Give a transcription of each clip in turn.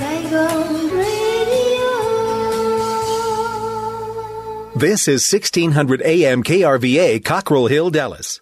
Saigon Radio. This is 1600 AM KRVA, Cockrell Hill, Dallas.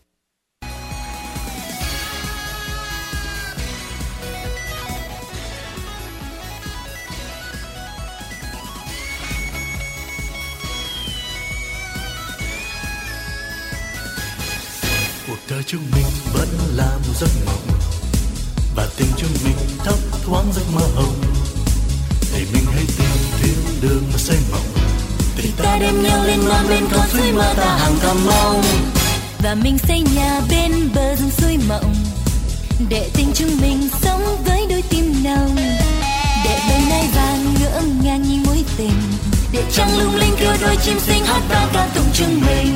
Cuộc đời chúng mình vẫn là một giấc mộng, và tình chúng mình thấp thoáng giấc mơ hồng. Để mình hãy tìm thiên đường mà xây mộng, thì ta đem nhau lên non bên con suối mơ ta hàng Cà Mau. Và mình xây nhà bên bờ rừng suối mộng, để tình chúng mình sống với đôi tim nồng. Để bầy nai vàng ngỡ ngàng như mối tình, để trăng lung linh kêu đôi chim xinh hát vang ca tụng chúng mình.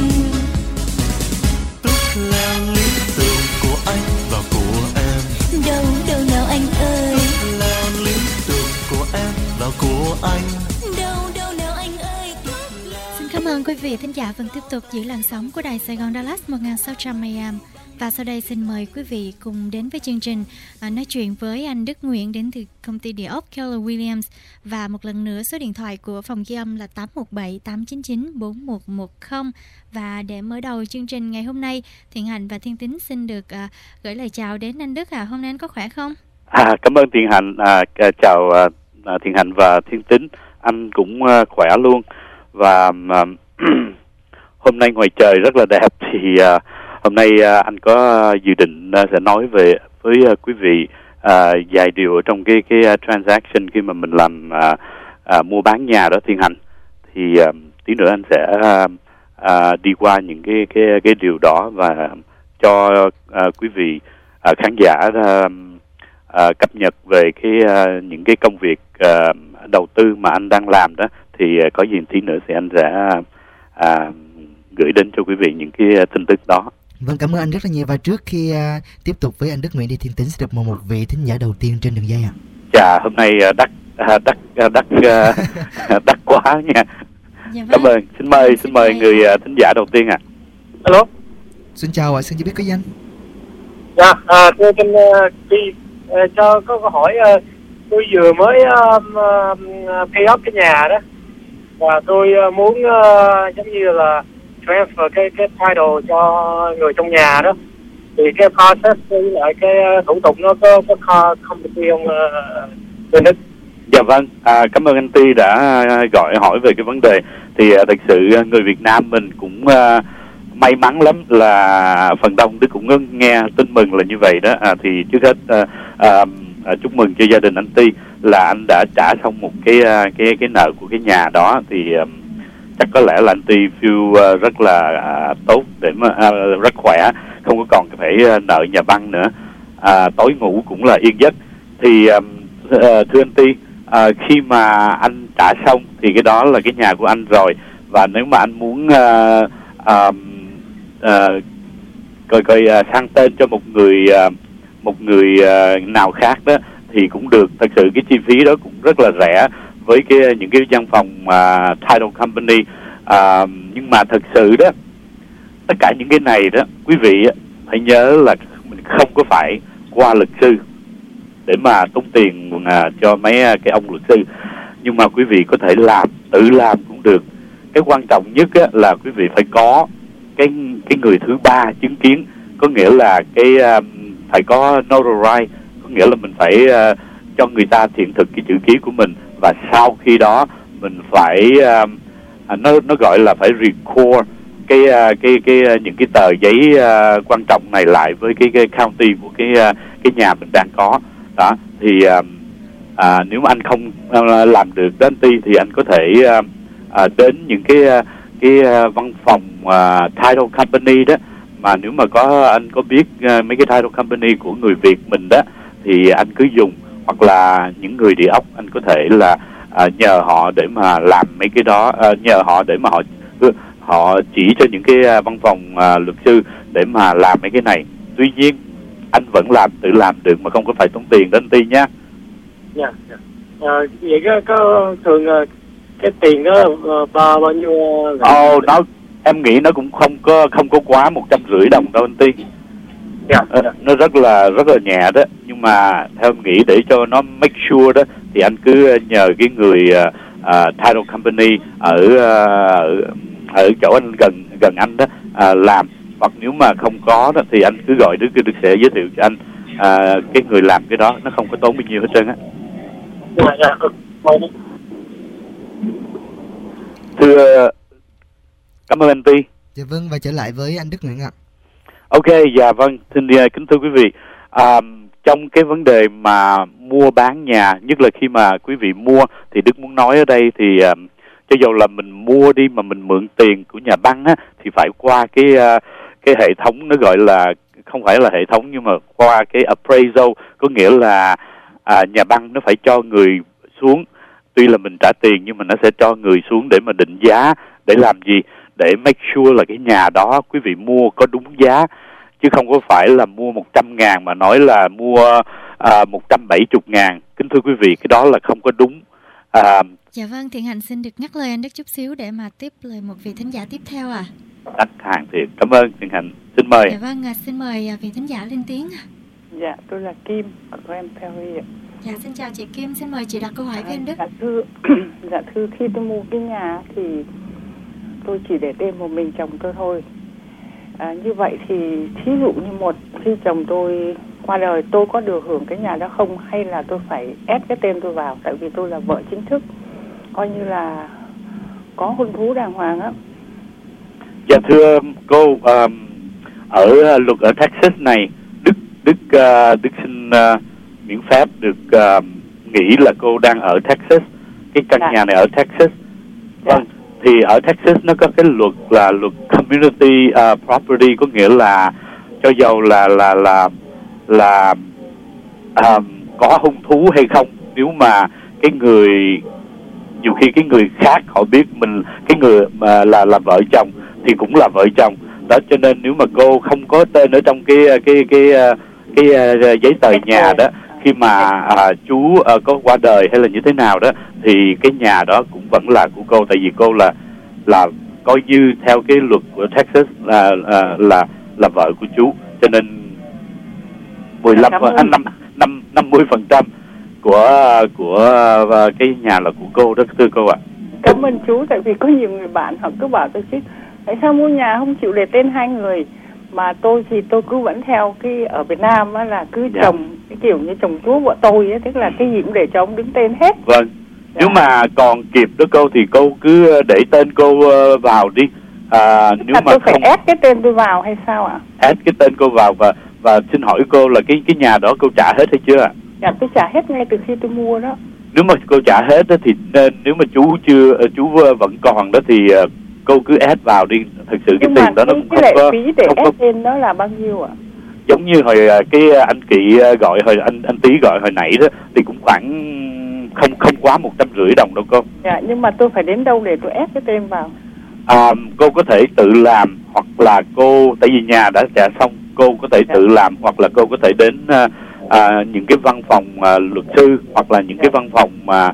Là lý tưởng của anh và của em. Đâu đâu nào anh ơi, là lý tưởng của em và của anh. Đâu đâu nào anh ơi. Xin cảm ơn quý vị thính giả vẫn tiếp tục giữ làn sóng của Đài Sài Gòn Dallas 1600 AM. Và sau đây xin mời quý vị cùng đến với chương trình nói chuyện với anh Đức Nguyễn đến từ công ty địa ốc Keller Williams. Và một lần nữa số điện thoại của phòng ghi âm là 817-899-4110. Và để mở đầu chương trình ngày hôm nay, Thiện Hạnh và Thiên Tính xin được gửi lời chào đến anh Đức. Hôm nay anh có khỏe không? Cảm ơn Thiện Hạnh. Chào Thiện Hạnh và Thiên Tính. Anh cũng khỏe luôn. Và hôm nay ngoài trời rất là đẹp, thì hôm nay anh có dự định sẽ nói với quý vị vài điều ở trong cái transaction khi mà mình làm mua bán nhà đó, Thiên Hạnh. Thì tí nữa anh sẽ đi qua những cái điều đó và cho quý vị khán giả cập nhật về những cái công việc đầu tư mà anh đang làm đó. Thì có gì tí nữa thì anh sẽ gửi đến cho quý vị những cái tin tức đó. Vâng, cảm ơn anh rất là nhiều. Và trước khi tiếp tục với anh Đức Nguyễn đi Thiên Tính, sẽ được một vị thính giả đầu tiên trên đường dây ạ. Dạ, hôm nay đắt quá nha. Dạ, cảm ơn. Xin mời người thính giả đầu tiên ạ. Alo. Xin chào ạ, xin cho biết có danh. Dạ, tôi xin cho có câu hỏi. Tôi vừa mới pay off cái nhà đó, và tôi muốn giống như là transfer cái title cho người trong nhà đó. Thì cái process với lại cái thủ tục nó có complicated không bên Đức? Dạ vâng, cảm ơn anh Ti đã gọi hỏi về cái vấn đề. Thì thực sự người Việt Nam mình cũng may mắn lắm là phần đông Đức cũng nghe tin mừng là như vậy đó. Thì trước hết chúc mừng cho gia đình anh Ti là anh đã trả xong một cái nợ của cái nhà đó. Thì chắc có lẽ là anh Ti feel rất là tốt, để mà rất khỏe, không có còn phải nợ nhà băng nữa, tối ngủ cũng là yên giấc. Thì thưa anh Ti, khi mà anh trả xong thì cái đó là cái nhà của anh rồi. Và nếu mà anh muốn coi sang tên cho một người nào khác đó thì cũng được. Thật sự cái chi phí đó cũng rất là rẻ với những cái văn phòng title company. Nhưng mà thật sự đó, tất cả những cái này đó, quý vị phải nhớ là mình không có phải qua luật sư để mà tốn tiền cho mấy cái ông luật sư. Nhưng mà quý vị có thể tự làm cũng được. Cái quan trọng nhất là quý vị phải có cái người thứ ba chứng kiến, có nghĩa là phải có notarize, có nghĩa là mình phải cho người ta thiện thực cái chữ ký của mình. Và sau khi đó mình phải nó gọi là phải record những cái tờ giấy quan trọng này lại với cái county của cái nhà mình đang có đó. Thì nếu mà anh không làm được đó anh Ti, thì anh có thể đến những cái văn phòng title company đó. Mà nếu mà anh có biết mấy cái title company của người Việt mình đó, thì anh cứ dùng. Hoặc là những người địa ốc, anh có thể là nhờ họ để mà làm mấy cái đó, nhờ họ để mà họ chỉ cho những cái văn phòng luật sư để mà làm mấy cái này. Tuy nhiên anh vẫn tự làm được mà không có phải tốn tiền đó anh Ti nhé. Dạ. Vậy có thường cái tiền đó bao nhiêu? Em nghĩ nó cũng không có quá 150 đồng đâu anh Ti. Dạ. Nó rất là nhẹ đó. Nhưng mà theo em nghĩ để cho nó make sure đó, thì anh cứ nhờ cái người title company ở chỗ anh gần anh đó làm, hoặc nếu mà không có đó thì anh cứ gọi Đức sẽ giới thiệu cho anh cái người làm cái đó, nó không có tốn bao nhiêu hết trơn á. Thưa, cảm ơn anh Ti. Dạ vâng, và trở lại với anh Đức Nguyễn ạ. Ok, dạ vâng, xin kính thưa quý vị, trong cái vấn đề mà mua bán nhà, nhất là khi mà quý vị mua, thì Đức muốn nói ở đây thì cho dù là mình mua đi mà mình mượn tiền của nhà băng á, thì phải qua cái hệ thống, nó gọi là không phải là hệ thống nhưng mà qua cái appraisal, có nghĩa là nhà băng nó phải cho người xuống, tuy là mình trả tiền nhưng mà nó sẽ cho người xuống để mà định giá, để làm gì? Để make sure là cái nhà đó quý vị mua có đúng giá, chứ không có phải là mua 100.000 mà nói là mua 170.000. Kính thưa quý vị, cái đó là không có đúng. Dạ vâng, Thiện Hạnh xin được ngắt lời anh Đức chút xíu để mà tiếp lời một vị thính giả tiếp theo ạ. Đắt hàng thiệt, cảm ơn Thiện Hạnh, xin mời. Dạ vâng, xin mời vị thính giả lên tiếng. Dạ, tôi là Kim ở Grand Prairie. Dạ, xin chào chị Kim, xin mời chị đặt câu hỏi với anh Đức. Dạ thưa, khi tôi mua cái nhà thì tôi chỉ để tên một mình chồng tôi thôi. Như vậy thì thí dụ như khi chồng tôi qua đời, tôi có được hưởng cái nhà đó không, hay là tôi phải ép cái tên tôi vào, tại vì tôi là vợ chính thức, coi như là có hôn thú đàng hoàng á. Dạ thưa cô, ở luật ở Texas này, Đức xin miễn phép được nghĩ là cô đang ở Texas, cái căn nhà này ở Texas. Vâng, thì ở Texas nó có cái luật là luật community property, có nghĩa là cho dầu là có hung thú hay không, nếu mà cái người, nhiều khi cái người khác họ biết mình, cái người mà là vợ chồng thì cũng là vợ chồng đó, cho nên nếu mà cô không có tên ở trong cái giấy tờ nhà đó, khi mà chú có qua đời hay là như thế nào đó, thì cái nhà đó cũng vẫn là của cô, tại vì cô là coi như theo cái luật của Texas là vợ của chú, cho nên 50% của cái nhà là của cô đó, thưa cô ạ. Cảm ơn chú, tại vì có nhiều người bạn họ cứ bảo tôi chứ tại sao mua nhà không chịu để tên hai người, mà tôi thì tôi cứ vẫn theo cái ở Việt Nam á, là cứ chồng cái kiểu như chồng chúa vợ tôi á, tức là cái gì cũng để cho ông đứng tên hết. Vâng. Nếu mà còn kịp đó cô thì cô cứ để tên cô vào đi. Nếu mà tôi phải ép cái tên tôi vào hay sao ạ? Ép cái tên cô vào, và xin hỏi cô là cái nhà đó cô trả hết hay chưa ạ? Dạ tôi trả hết ngay từ khi tôi mua đó. Nếu mà cô trả hết đó thì nên, nếu mà chú vẫn còn đó thì cô cứ ép vào đi. Thật sự cái tiền đó nó cũng không có. Cái lệ phí để ép tên đó là bao nhiêu ạ? Giống như hồi cái anh Kỵ gọi, hồi anh Tý gọi hồi nãy đó, thì cũng khoảng không quá 150 đồng đâu cô. Dạ, nhưng mà tôi phải đến đâu để tôi ép cái tên vào? Cô có thể tự làm, hoặc là cô, tại vì nhà đã trả xong, cô có thể tự làm, hoặc là cô có thể đến những cái văn phòng luật sư, hoặc là những cái văn phòng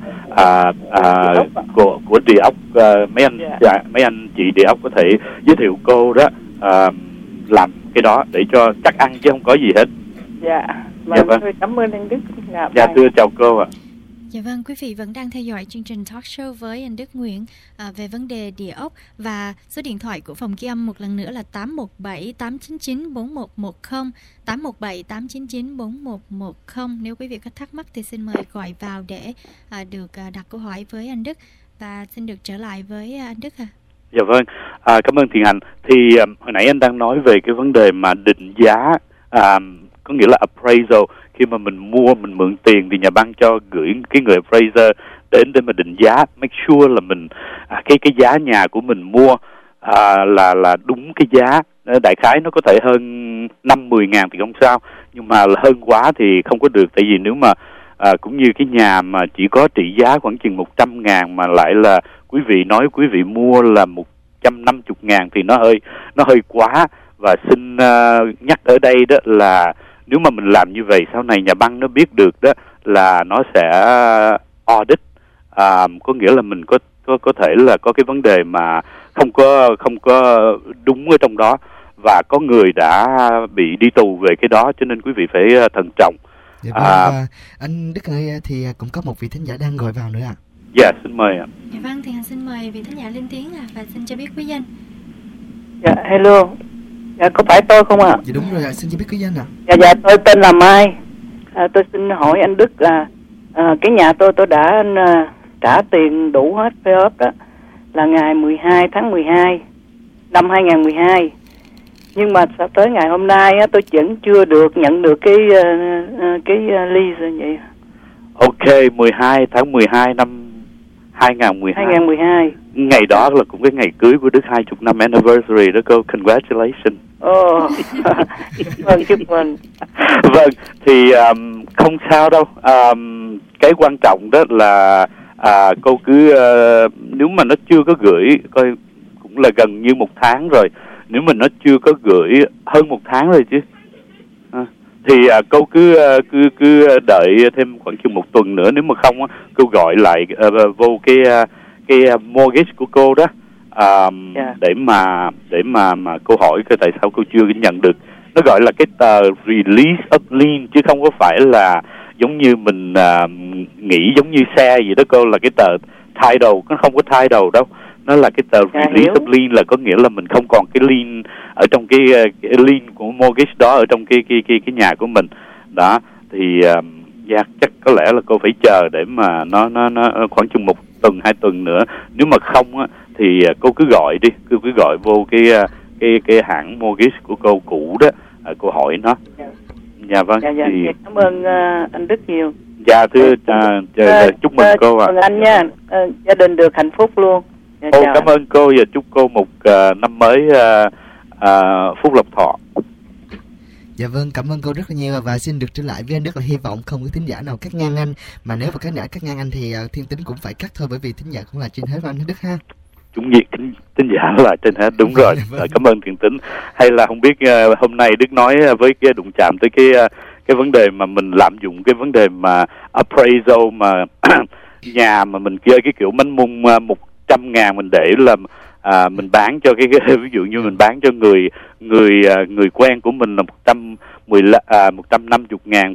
của địa ốc, mấy anh chị địa ốc có thể giới thiệu cô đó làm cái đó để cho chắc ăn chứ không có gì hết. Dạ, vâng. Cảm ơn anh Đức. Dạ thưa, chào cô ạ. Dạ vâng, quý vị vẫn đang theo dõi chương trình talk show với anh Đức Nguyễn về vấn đề địa ốc, và số điện thoại của phòng ghi âm một lần nữa là 817-899-4110, 817-899-4110. Nếu quý vị có thắc mắc thì xin mời gọi vào để được đặt câu hỏi với anh Đức, và xin được trở lại với anh Đức ạ. Dạ vâng, cảm ơn Thiện Hạnh. Thì hồi nãy anh đang nói về cái vấn đề mà định giá, có nghĩa là appraisal. Khi mà mình mua, mình mượn tiền thì nhà băng cho gửi cái người appraiser đến để mà định giá, make sure là mình cái giá nhà của mình mua là đúng cái giá. Đại khái nó có thể hơn 5-10 ngàn thì không sao, nhưng mà hơn quá thì không có được, tại vì nếu mà cũng như cái nhà mà chỉ có trị giá khoảng chừng 100 ngàn mà lại là quý vị nói quý vị mua là 150 ngàn thì nó hơi quá. Và xin nhắc ở đây đó là nếu mà mình làm như vậy, sau này nhà băng nó biết được đó là nó sẽ audit, có nghĩa là mình có thể là có cái vấn đề mà không có đúng ở trong đó, và có người đã bị đi tù về cái đó, cho nên quý vị phải thận trọng. Dạ vâng, và anh Đức ơi thì cũng có một vị thính giả đang gọi vào nữa ạ. Dạ, xin mời ạ. Dạ vâng, thì xin mời vị thính giả lên tiếng và xin cho biết quý danh. Dạ, hello. Dạ, có phải tôi không ạ? Dạ đúng rồi ạ, xin cho biết quý danh ạ. Dạ, tôi tên là Mai. Tôi xin hỏi anh Đức là cái nhà tôi đã trả tiền đủ hết pay off đó là ngày 12 tháng 12 năm 2012. Nhưng mà tới ngày hôm nay á, tôi vẫn chưa nhận được cái lease vậy. Ok, 12 tháng 12 năm 2012. Ngày đó là cũng cái ngày cưới của Đức, 20 năm anniversary đó cô. Congratulations. Vâng, chúc mừng. Vâng, thì không sao đâu. Cái quan trọng đó là cô cứ nếu mà nó chưa có gửi, coi cũng là gần như 1 tháng rồi. Nếu mà nó chưa có gửi hơn 1 tháng rồi chứ, thì cô cứ đợi thêm khoảng chừng 1 tuần nữa. Nếu mà không cô gọi lại vô cái mortgage của cô đó, để mà cô hỏi cái tại sao cô chưa nhận được. Nó gọi là cái tờ release of lien chứ không có phải là giống như mình nghĩ giống như xe vậy đó cô, là cái tờ title. Nó không có title đâu, nó là cái tờ release of lien, là có nghĩa là mình không còn cái lien ở trong cái lien của mortgage đó ở trong cái nhà của mình đó. Thì chắc có lẽ là cô phải chờ để mà nó khoảng chừng 1 tuần 2 tuần nữa. Nếu mà không á thì cô cứ gọi đi, cô cứ gọi vô cái hãng mortgage của cô cũ đó, cô hỏi nó. Dạ vâng. Dạ, thì cảm ơn anh Đức nhiều. Dạ thưa, chúc mừng cô ạ. Mừng anh nha, gia đình được hạnh phúc luôn. Dạ, cảm ơn cô và chúc cô một năm mới phúc lộc thọ. Dạ vâng, cảm ơn cô rất là nhiều và xin được trở lại với anh Đức là hy vọng không có thính giả nào cắt ngang anh, mà nếu mà cắt ngang anh thì Thiên Tính cũng phải cắt thôi, bởi vì thính giả cũng là trên hết anh Đức ha. Chúng gì thính giả là trên hết, đúng rồi. Cảm ơn Thiên Tính. Hay là không biết hôm nay Đức nói với cái đụng chạm tới cái vấn đề mà mình lạm dụng cái vấn đề mà appraisal mà nhà mà mình chơi cái kiểu manh mung 100.000 mình để là mình bán cho cái ví dụ như mình bán cho người quen của mình là 150.000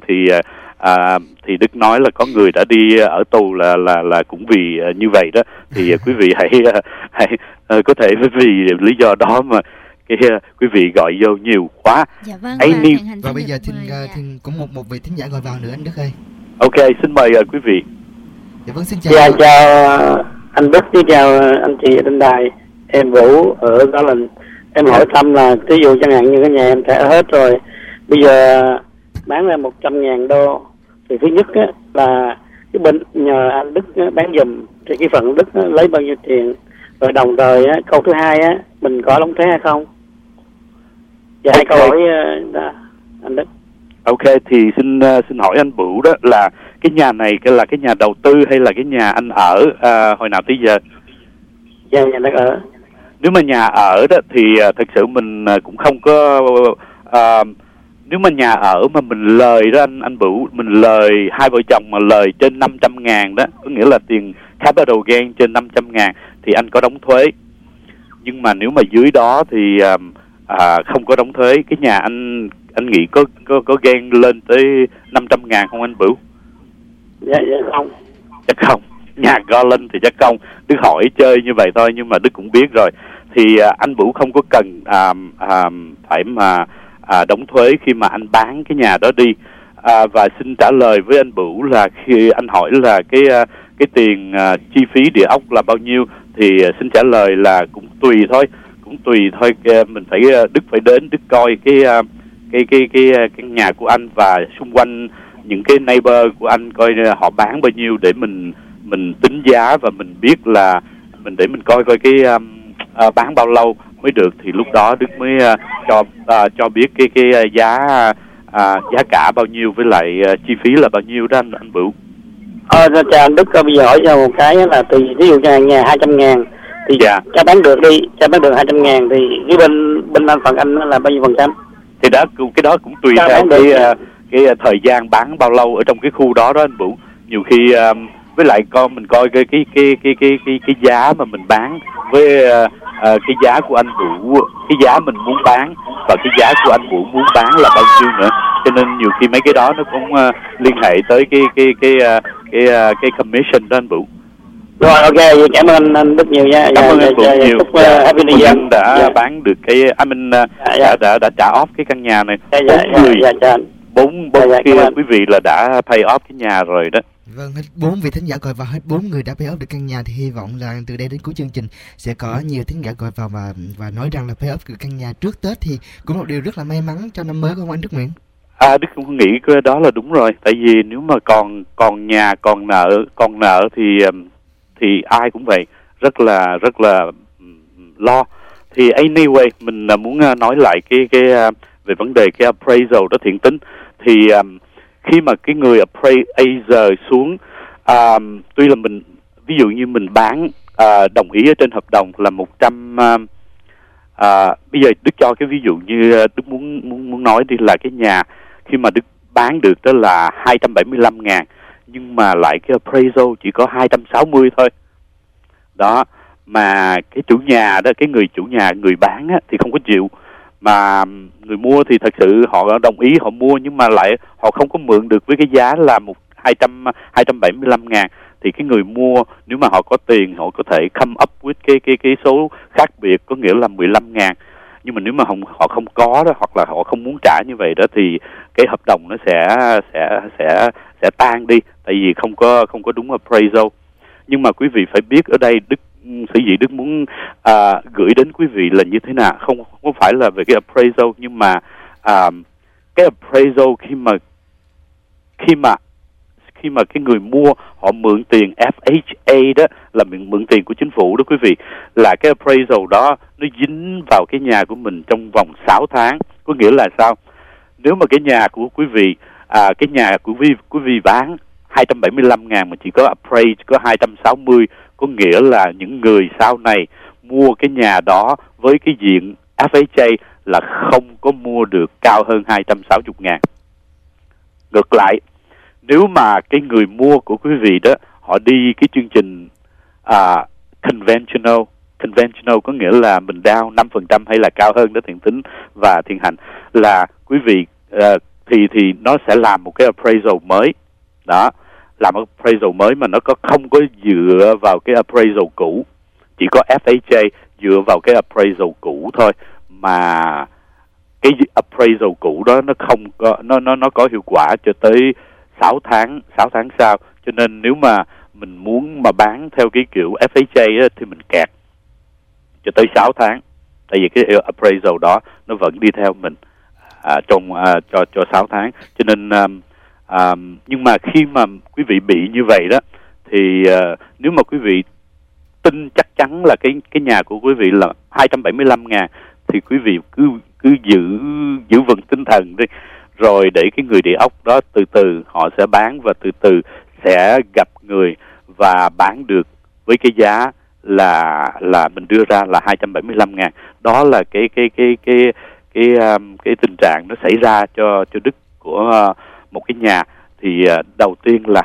thì Đức nói là có người đã đi ở tù là cũng vì như vậy đó. Thì quý vị hãy có thể vì lý do đó mà quý vị gọi vô nhiều quá. Dạ vâng. Và bây giờ Thiên cũng một vị thính giả gọi vào nữa anh Đức ơi. Ok, xin mời quý vị. Dạ vâng, xin chào. Dạ, chào anh Đức, xin chào anh chị ở trên đài. Em Vũ ở Gò Linh. Em hỏi thăm là ví dụ chẳng hạn như cái nhà em trả hết rồi, bây giờ bán ra 100.000 đô, thì thứ nhất á, là cái bên nhờ anh Đức bán giùm, thì cái phần Đức lấy bao nhiêu tiền, rồi đồng thời á, câu thứ hai á, mình có đóng thuế hay không? Dạ, hai câu hỏi đó, anh Đức. Ok, thì xin hỏi anh Bửu đó là cái nhà này là cái nhà đầu tư hay là cái nhà anh ở hồi nào tới giờ? Dạ, nhà đất ở. Nếu mà nhà ở đó thì thật sự mình cũng không có nếu mà nhà ở mà mình lời đó anh Bửu, mình lời hai vợ chồng mà lời trên 500.000 đó, có nghĩa là tiền capital gain trên 500.000 thì anh có đóng thuế. Nhưng mà nếu mà dưới đó thì không có đóng thuế. Cái nhà anh nghĩ có gain lên tới 500.000 không anh Bửu? Dạ không. Chắc không. Nhà Garland thì chắc không. Đức hỏi chơi như vậy thôi, nhưng mà Đức cũng biết rồi. Thì anh Bửu không có cần phải mà đóng thuế khi mà anh bán cái nhà đó đi. Và xin trả lời với anh Bửu là khi anh hỏi là cái tiền chi phí địa ốc là bao nhiêu, thì xin trả lời là cũng tùy thôi. Mình phải Đức phải đến Đức coi cái nhà của anh và xung quanh những cái neighbor của anh, coi họ bán bao nhiêu để mình tính giá, và mình biết là để mình coi cái bán bao lâu mới được, thì lúc đó Đức mới cho biết cái giá cả bao nhiêu với lại chi phí là bao nhiêu đó anh Bửu. Chào anh Đức, bây giờ hỏi cho một cái là ví dụ nhà 200.000 thì cho bán được 200.000 thì cái bên anh phần anh là bao nhiêu % thì cái đó cũng tùy theo cái thời gian bán bao lâu ở trong cái khu đó anh Bửu. Nhiều khi với lại mình coi cái giá mà mình bán với cái giá của anh Bửu, cái giá mình muốn bán và cái giá của anh Bửu muốn bán là bao nhiêu nữa. cho nên nhiều khi mấy cái đó nó cũng liên hệ tới cái commission đó anh Vũ. Rồi, ok, cảm ơn anh rất nhiều nha. Cảm ơn anh Vũ nhiều. Happy New Year. Đã bán được cái đã trả off cái căn nhà này. Bốn quý vị là đã pay off cái nhà rồi đó. Vâng, hết 4 vị thính giả gọi vào, hết 4 người đã pay off được căn nhà, thì hy vọng là từ đây đến cuối chương trình sẽ có nhiều thính giả gọi vào và nói rằng là pay off được căn nhà trước Tết, thì cũng một điều rất là may mắn cho năm mới của anh Đức Nguyễn. Đức cũng nghĩ cái đó là đúng rồi, tại vì nếu mà còn nhà còn nợ thì ai cũng vậy, rất là lo. Thì anyway, mình muốn nói lại cái về vấn đề cái appraisal đó, Thiện Tính. Thì khi mà cái người appraiser xuống, tuy là mình ví dụ như mình bán đồng ý ở trên hợp đồng là 100, bây giờ Đức cho cái ví dụ như Đức muốn nói đi, là cái nhà khi mà Đức bán được đó là 275.000, nhưng mà lại cái appraisal chỉ có 260 thôi. Đó, mà cái chủ nhà đó, cái người chủ nhà, người bán á, thì không có chịu. Mà người mua thì thật sự họ đồng ý họ mua, nhưng mà lại họ không có mượn được với cái giá là 275.000. Thì cái người mua, nếu mà họ có tiền, họ có thể come up with cái số khác biệt, có nghĩa là 15.000. Nhưng mà nếu mà họ không có đó, hoặc là họ không muốn trả như vậy đó, thì cái hợp đồng nó sẽ tan đi, tại vì không có đúng appraisal. Nhưng mà quý vị phải biết ở đây sở dĩ Đức muốn gửi đến quý vị là như thế nào, không phải là về cái appraisal, nhưng mà cái appraisal khi mà cái người mua họ mượn tiền FHA đó, là mượn tiền của chính phủ đó quý vị, là cái appraisal đó nó dính vào cái nhà của mình trong vòng 6 tháng. Có nghĩa là sao? Nếu mà cái nhà của quý vị cái nhà của quý vị bán 275.000 mà chỉ có appraise có 260, có nghĩa là những người sau này mua cái nhà đó với cái diện FHA là không có mua được cao hơn 260.000. Ngược lại, nếu mà cái người mua của quý vị đó, họ đi cái chương trình conventional có nghĩa là mình down 5% hay là cao hơn đó, Thiện Tính và Thiện Hạnh, là quý vị thì nó sẽ làm một cái appraisal mới đó, làm appraisal mới mà nó không có dựa vào cái appraisal cũ, chỉ có FHA dựa vào cái appraisal cũ thôi, mà cái appraisal cũ đó nó không có nó có hiệu quả cho tới 6 tháng sau. Cho nên nếu mà mình muốn mà bán theo cái kiểu FHA á, thì mình kẹt cho tới 6 tháng, tại vì cái appraisal đó nó vẫn đi theo mình cho 6 tháng. Cho nên nhưng mà khi mà quý vị bị như vậy đó, thì nếu mà quý vị tin chắc chắn là cái nhà của quý vị là 275.000, thì quý vị cứ giữ vững tinh thần đi, rồi để cái người địa ốc đó từ từ họ sẽ bán, và từ từ sẽ gặp người và bán được với cái giá là mình đưa ra là 275.000. Đó là cái tình trạng nó xảy ra cho Đức của một cái nhà. Thì đầu tiên là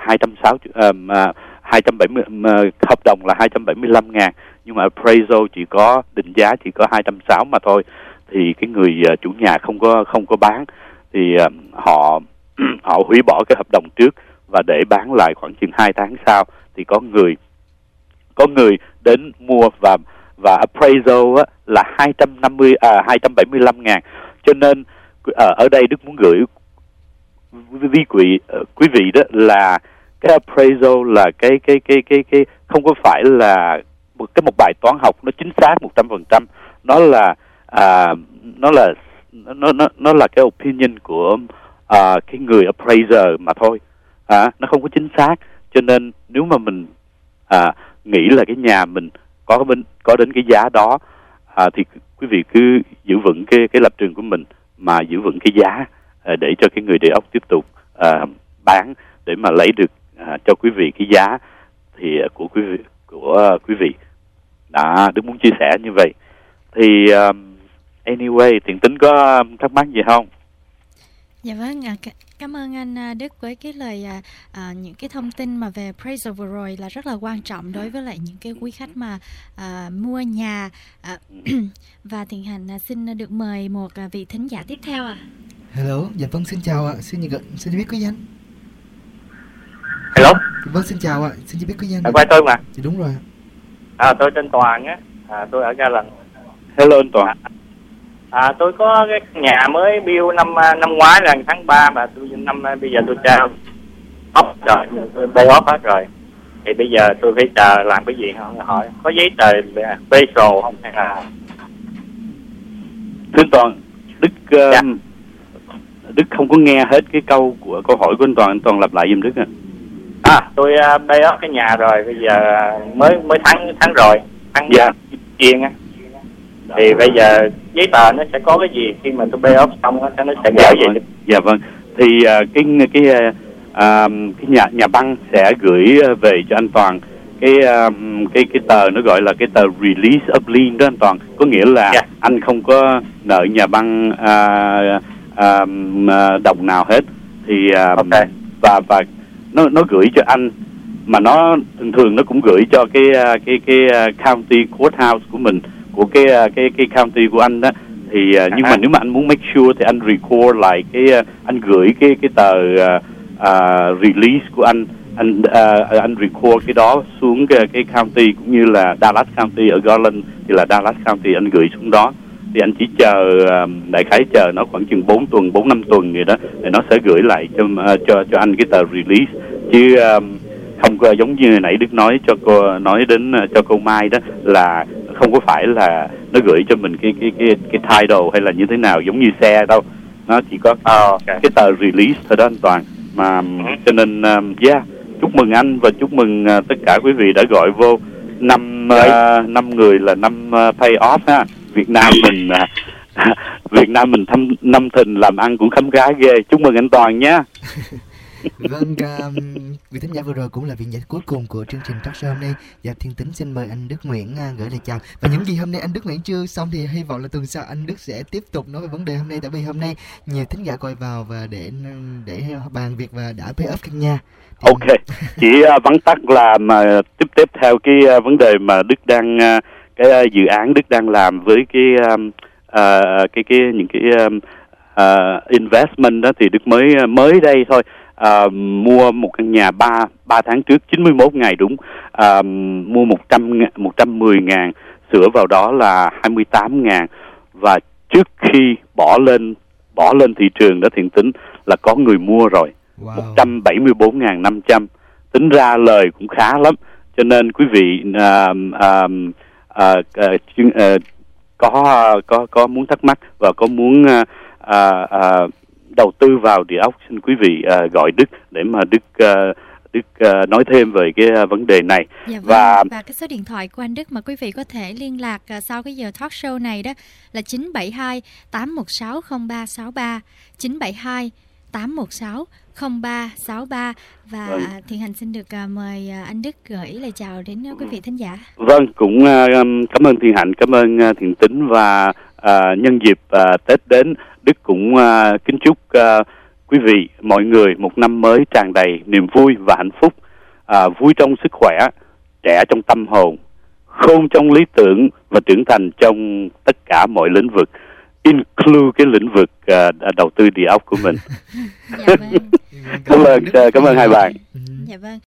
270, hợp đồng là 275.000, nhưng mà appraisal định giá chỉ có 260 mà thôi. Thì cái người chủ nhà không có bán, thì họ hủy bỏ cái hợp đồng trước và để bán lại khoảng chừng 2 tháng sau, thì có người đến mua và appraisal á, là 275.000. Cho nên ở đây Đức muốn gửi quý vị đó là cái appraisal là cái không có phải là một bài toán học nó chính xác 100%, nó là cái opinion của cái người appraiser mà thôi, nó không có chính xác. Cho nên nếu mà mình nghĩ là cái nhà mình có đến cái giá đó, thì quý vị cứ giữ vững cái lập trường của mình, mà giữ vững cái giá để cho cái người địa ốc tiếp tục bán để mà lấy được cho quý vị cái giá thì của quý vị. Đó, Đức muốn chia sẻ như vậy. Thì anyway, Thiện Tính có thắc mắc gì không? Dạ vâng, cảm ơn anh Đức với cái lời những cái thông tin mà về appraisal vừa rồi là rất là quan trọng đối với lại những cái quý khách mà mua nhà. Và Thiện Hạnh xin được mời một vị thính giả tiếp theo Hello, dạ vâng, xin chào ạ. Xin biết quý danh. Hello. Vâng, xin chào ạ. Xin biết quý danh. Quay tôi mà. Dạ đúng rồi. Tôi tên Toàn á. Tôi ở Ga Lần. Hello anh Toàn. Tôi có cái nhà mới build năm ngoái là tháng 3 mà bây giờ tôi trao ốc rồi, tôi bay off hết rồi. Thì bây giờ tôi phải chờ làm cái gì không? Hỏi có giấy tờ special không hay là? Thưa Toàn, Đức không có nghe hết cái câu hỏi của anh Toàn lặp lại giùm Đức ạ. Tôi bay off cái nhà rồi, bây giờ mới tháng rồi, tháng chiên á. Thì bây giờ giấy tờ nó sẽ có cái gì khi mà tôi bay off xong nó sẽ gửi về. Dạ vâng. Thì cái nhà băng sẽ gửi về cho anh Toàn cái tờ nó gọi là cái tờ release of lien đó anh Toàn. Có nghĩa là anh không có nợ nhà băng đồng nào hết. Thì và nó gửi cho anh, mà nó thường nó cũng gửi cho cái county courthouse của mình, của cái county của anh đó. Thì nhưng mà nếu mà anh muốn make sure thì anh record lại anh gửi cái tờ release của anh record cái đó xuống cái county, cũng như là Dallas County ở Garland thì là Dallas County, anh gửi xuống đó. Thì anh chỉ chờ đại khái chờ nó khoảng chừng 4-5 tuần vậy đó, thì nó sẽ gửi lại cho anh cái tờ release. Chứ không có giống như hồi nãy Đức nói cho cô Mai đó, là không có phải là nó gửi cho mình cái title hay là như thế nào giống như xe đâu. Nó chỉ có cái tờ release thôi đó anh Toàn. Mà cho nên chúc mừng anh và chúc mừng tất cả quý vị đã gọi vô. Năm người là năm pay off ha. Việt Nam mình năm thìn làm ăn cũng khấm khá ghê. Chúc mừng anh Toàn nhé. Vâng, vị thính giả vừa rồi cũng là vị nhạc cuối cùng của chương trình talk show hôm nay. Dạ, Thiên Tính xin mời anh Đức Nguyễn gửi lời chào. Và những gì hôm nay anh Đức Nguyễn chưa xong thì hy vọng là tuần sau anh Đức sẽ tiếp tục nói về vấn đề hôm nay. Tại vì hôm nay nhiều thính giả gọi vào và để bàn việc và đã pay off căn nhà. Ok, chỉ vắn tắt là mà tiếp theo cái vấn đề mà Đức đang cái dự án Đức đang làm với những investment đó, thì Đức mới đây thôi mua một căn nhà 3 tháng trước, 91 ngày đúng, mua 110.000, sửa vào đó là 28.000, và trước khi bỏ lên thị trường đó Thiện Tính là có người mua rồi. 174.500, tính ra lời cũng khá lắm. Cho nên quý vị có muốn thắc mắc và có muốn đầu tư vào địa ốc, xin quý vị gọi Đức để mà Đức nói thêm về cái vấn đề này. Dạ vâng. Và cái số điện thoại của anh Đức mà quý vị có thể liên lạc sau cái giờ talk show này đó là 972 816 0363, 972 816 0363. Và Thiện Hành xin được mời anh Đức gửi lời chào đến quý vị thính giả. Vâng, cũng cảm ơn Thiện Hạnh, cảm ơn Thiện Tính, và nhân dịp Tết đến, Đức cũng kính chúc quý vị, mọi người một năm mới tràn đầy niềm vui và hạnh phúc, vui trong sức khỏe, trẻ trong tâm hồn, khôn trong lý tưởng và trưởng thành trong tất cả mọi lĩnh vực, include cái lĩnh vực đầu tư địa ốc của mình. Dạ vâng. Cảm ơn hai bạn. Dạ vâng.